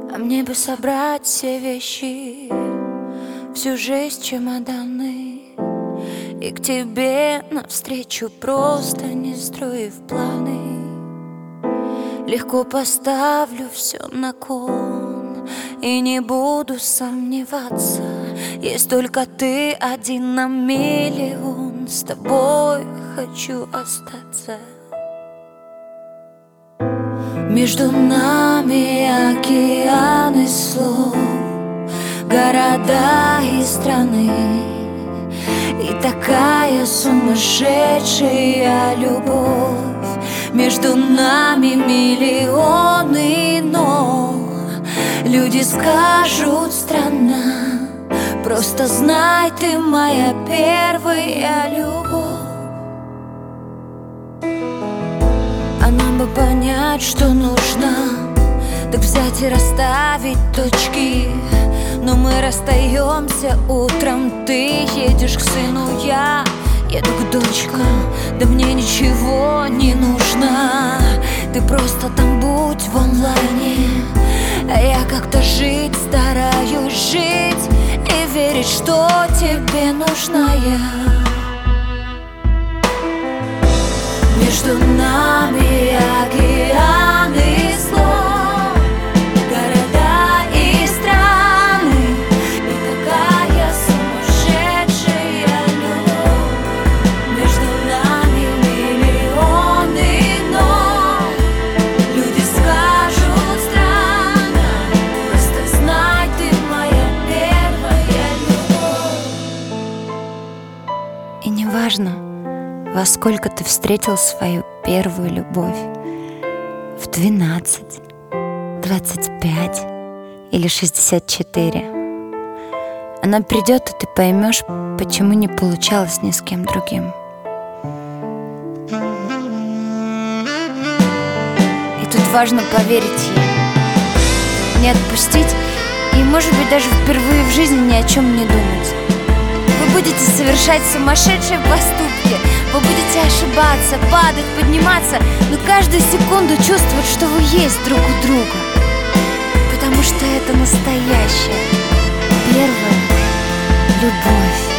А мне бы собрать все вещи, всю жизнь чемоданы, и к тебе навстречу, просто не строив планы. Легко поставлю все на кон и не буду сомневаться. Есть только ты один на миллион, с тобой хочу остаться. Между нами океаны слов, города и страны, и такая сумасшедшая любовь. Между нами миллионы «но». Люди скажут: странно, просто знай, ты моя первая любовь. А нам бы понять, что нужно, так взять и расставить точки. Но мы расстаемся утром, ты едешь к сыну, я еду к дочкам. Да мне ничего не нужно, ты просто там будь в онлайне. А я как-то жить стараюсь, жить и верить, что тебе нужна я. Между нами океаны слов, города и страны, и такая сумасшедшая любовь. Между нами миллионы «но». Люди скажут: странно, просто знай, ты моя первая любовь. И неважно, во сколько ты встретил свою первую любовь, в 12, 25 или 64. Она придет, и ты поймешь, почему не получалось ни с кем другим. И тут важно поверить ей, не отпустить и, может быть, даже впервые в жизни ни о чем не думать. Вы будете совершать сумасшедшие поступки, вы будете ошибаться, падать, подниматься, но каждую секунду чувствовать, что вы есть друг у друга. Потому что это настоящая первая любовь.